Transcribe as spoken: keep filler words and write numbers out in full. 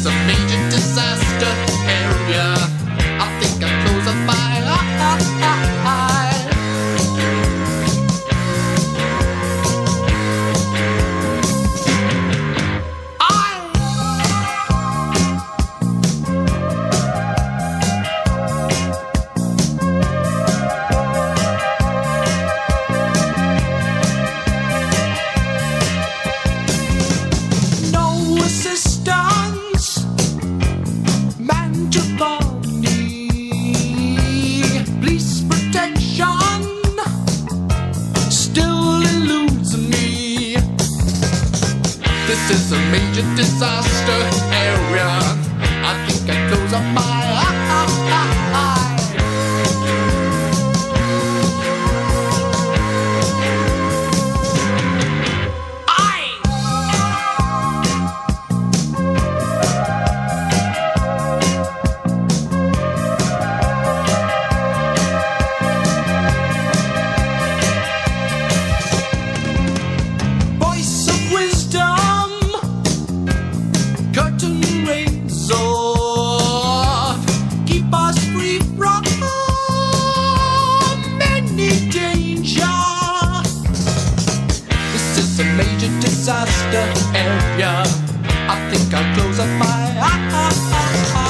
is a major disaster area. I think I'll close up my eyes. This is a major disaster area. I think I close up my eyes. Major disaster area. I think I'll close up my eyes.